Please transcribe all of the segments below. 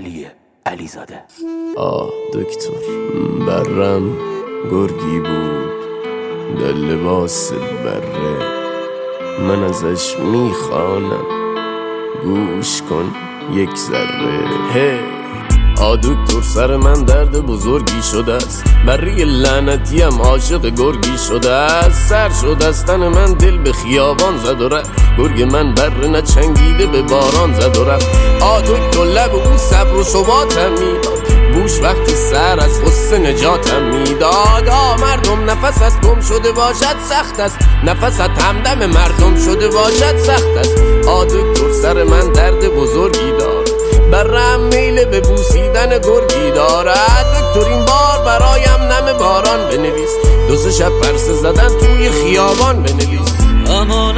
علی علیزاده. دکتر برم گرگی بود در لباس بره، من ازش میخوانم گوش کن یک ذره. دکتر سر من درد بزرگی شده است، بری لعنتیم عاشق گرگی شده است. سر شد از تن من دل به خیابان زد و رفت، گرگ من بره نچنگیده به باران زد و رفت. دکتر لب او صبر و ثباتم میداد، گوش وقتی سر از غصه نجاتم میداد. مردم نفست گم شده باشد سخت است، نفست همدم مردم شده باشد سخت است. دکتر سر من درد بزرگی داد، برم میل به بوسیدن گرگی دارد. دکتر این بار برایم نم باران بنویس، 2 شب پرسه زدن توی خیابان بنویس. امان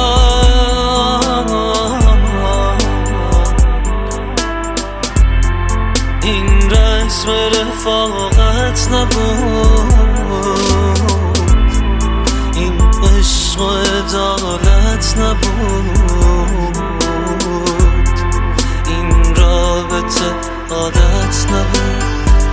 این رسم رفاقت نبود، این عشق و عدالت نبود، این رابطه عادت نبود.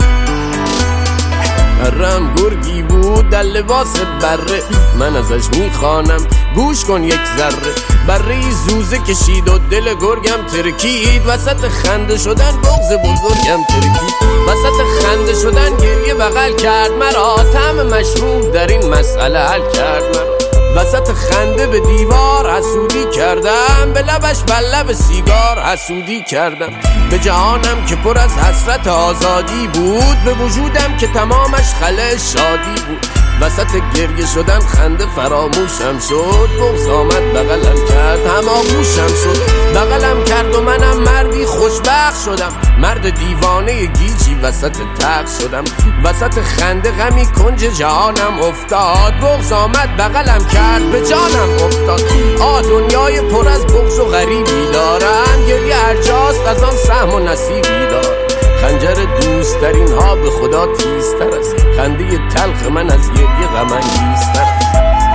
برم گرگی بود در لباس بره، من ازش میخوانم گوش کن یک ذره. بره زوزه کشید و دل گرگم ترکید، وسط خنده شدن بغض بزرگم ترکید. وسط خنده شدن گریه بغل کرد مرا، طعم مشروب در این مسئله حل کرد مرا. وسط خنده به دیوار حسودی کردم، به لبش بر لب سیگار حسودی کردم. به جهانم که پر از حسرت آزادی بود، به وجودم که تمامش خلأ شادی بود. وسط گریه شدن خنده فراموشم شد، بغض آمد بغلم کرد هماغوشم شد. بغلم کرد و منم مردی خوشبخت شدم، مرد دیوانه گیجی وسط تخت شدم. وسط خنده غمی کنج جهانم افتاد، بغض آمد بغلم کرد به جانم افتاد. دنیای پر از بغض و غریبی دارم، گریه هرجاست از آن سهم و نصیبی دارم. خنجر دوست ترین ها به خدا تیزتر است، خنده تلخ من از گریه غم انگیزتر است.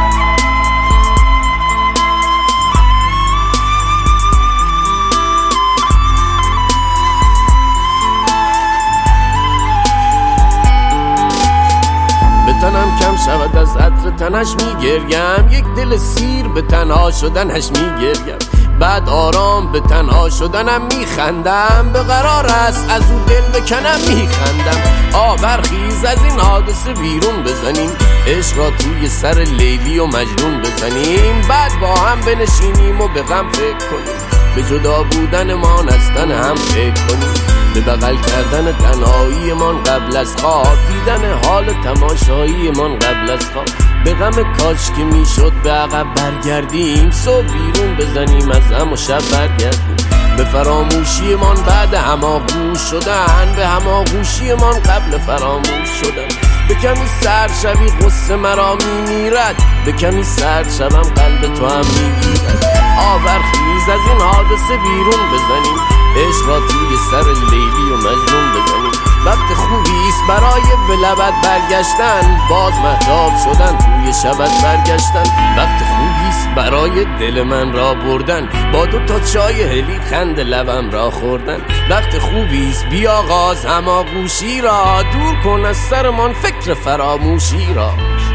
به تنم کم شود از عطر تنش میگریم، یک دل سیر به تنها شدنش میگریم. بعد آرام به تنها شدنم میخندم، به قرار است از او دل بکنم میخندم. برخیز از این حادثه بیرون بزنیم، عشق را توی سر لیلی و مجنون بزنیم. بعد با هم بنشینیم و به غم فکر کنیم، به جدا بودن ما از تن هم فکر کنیم. به بغل کردن تنهایی من قبل از خواب، دیدن حال تماشایی من قبل از خواب. به غم کاش که میشد به عقب برگردیم، صبح بیرون بزنیم از هم و شب برگردیم. به فراموشی من بعد هماغوش شدن، به هماغوشی من قبل فراموش شدن. به کمی سر شبی غصه مرا میمیرد، به کمی سر شبم قلب تو هم میگیرد. برخیز از این حادثه بیرون بزنیم، عشق را توی سر لیلی و مجنون بزنیم. وقت خوبیست برای به لبت برگشتن، باز مهتاب شدن توی شبت برگشتن. وقت خوبیست برای دل من را بردن، با 2 تا چای هلی خند لبم را خوردن. وقت خوبیست بیاغاز هماغوشی را، دور کن از سرمان فکر فراموشی را.